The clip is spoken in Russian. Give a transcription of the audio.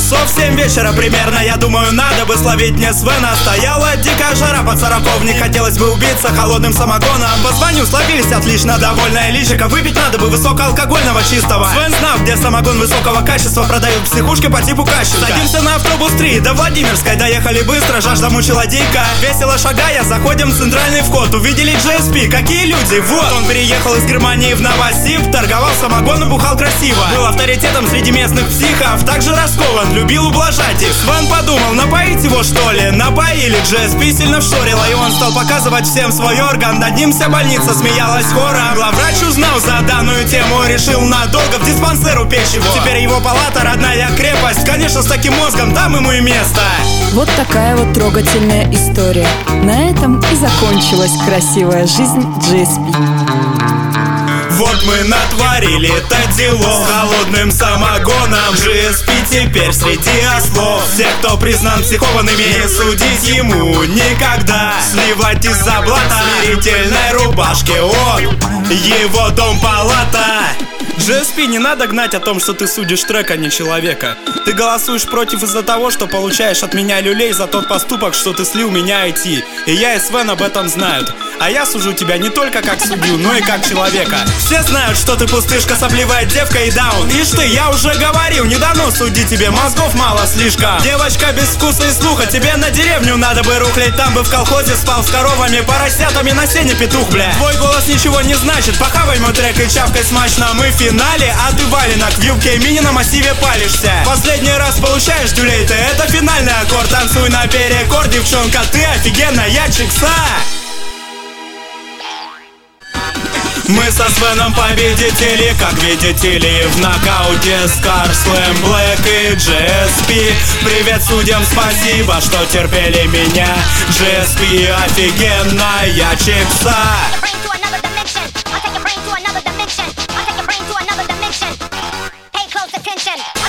часов 7 вечера примерно. Я думаю, надо бы словить мне Свена. Стояла дикая жара под 40, не хотелось бы убиться холодным самогоном. Позвоню, словились отлично, довольная личика. Выпить надо бы высокоалкогольного чистого. Свен знал, где самогон высокого качества продают в психушке по типу Кащенко. Садимся на автобус 3 до Владимирской, доехали быстро, жажда мучила дико. Весело шагая, заходим в центральный вход. Увидели GSP, какие люди, вот. Он переехал из Германии в Новосиб, торговал самогоном, бухал красиво. Был авторитетом среди местных психов, также раскован, любил ублажать их. Свен подумал, напоить его что ли? Напоили, GSP сильно вшорила, и он стал показывать всем свой орган. Над ним вся больница смеялась хором. Главврач узнал за данную тему, решил надолго в диспансер упечь его. Теперь его палата родная крепость, конечно, с таким мозгом там ему и место. Вот такая вот трогательная история. На этом и закончилась красивая жизнь GSP. Вот мы натворили это дело с холодным самогоном. GSP теперь среди ослов. Все, кто признан психованными, не судить ему никогда. Сливать из-за блата смирительной рубашки он, его дом-палата. GSP, не надо гнать о том, что ты судишь трек, а не человека. Ты голосуешь против из-за того, что получаешь от меня люлей за тот поступок, что ты слил меня IT. И я и Свен об этом знают. А я сужу тебя не только как судью, но и как человека. Все знают, что ты пустышка, сопливая девка и даун. Ишь ты, я уже говорил, не дано судить тебе, мозгов мало слишком. Девочка без вкуса и слуха, тебе на деревню надо бы рухлять. Там бы в колхозе спал с коровами, поросятами на сене петух, бля. Твой голос ничего не значит, похавай мой трек и чавкай смачно. Мы в финале, а ты валенок в юбке мини на массиве палишься. Последний раз получаешь дюлей ты, это финальный аккорд. Танцуй на перекор, девчонка, ты офигенная чикса. Мы со Свеном победители, как видите ли, в нокауте Скар, Слэм, Блэк и GSP. Привет судьям, спасибо, что терпели меня. GSP офигенная чикса. Pay close attention.